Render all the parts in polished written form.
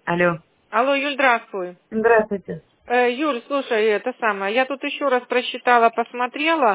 Алло. Алло, Юль, здравствуй. Здравствуйте. Юль, слушай, это самое, я тут еще раз просчитала, посмотрела.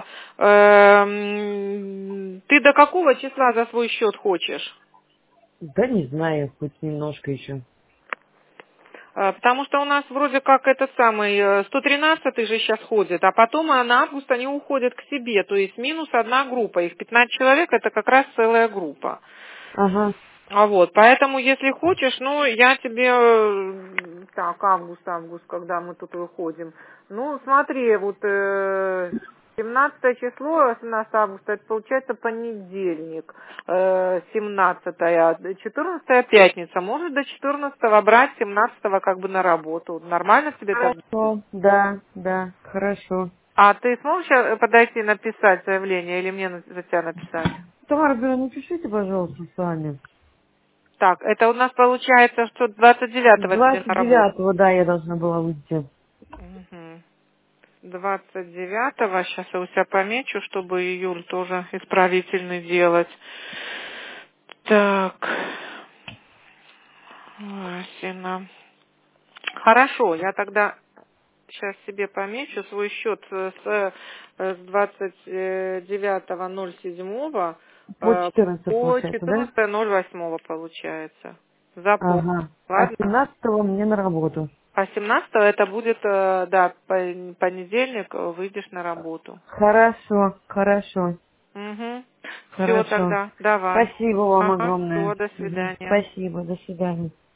Ты до какого числа за свой счет хочешь? Да не знаю, хоть немножко еще. Потому что у нас вроде как это самый 113 же сейчас ходит, а потом на август они уходят к себе, то есть минус одна группа, их 15 человек, это как раз целая группа. Ага. Вот, поэтому, если хочешь, ну, я тебе, так, август, когда мы тут выходим. Ну, смотри, вот 17 число, 17 августа, это получается понедельник, 17, 14 пятница. Может до 14 брать, 17 как бы на работу. Нормально тебе так? Хорошо. Да, да, хорошо. А ты сможешь подойти написать заявление или мне за тебя написать? Тамара Георгиевна, напишите, пожалуйста, сами. Так, это у нас получается, что 29 тебе на работу. 29-го, да, я должна была выйти. Мгм. 29-го, сейчас я у себя помечу, чтобы июль тоже исправительный делать. Так, Васина. Хорошо, я тогда сейчас себе помечу свой счет с 29.07 По 14 по получается, да? 14.08 получается. Запомни. Ага. А Ладно? 17-го мне на работу. А 17 это будет, да, понедельник, выйдешь на работу. Хорошо, хорошо, Угу. Все хорошо. тогда, давай. Спасибо вам Ага, огромное. все, до Мгм. свидания. Спасибо, до свидания.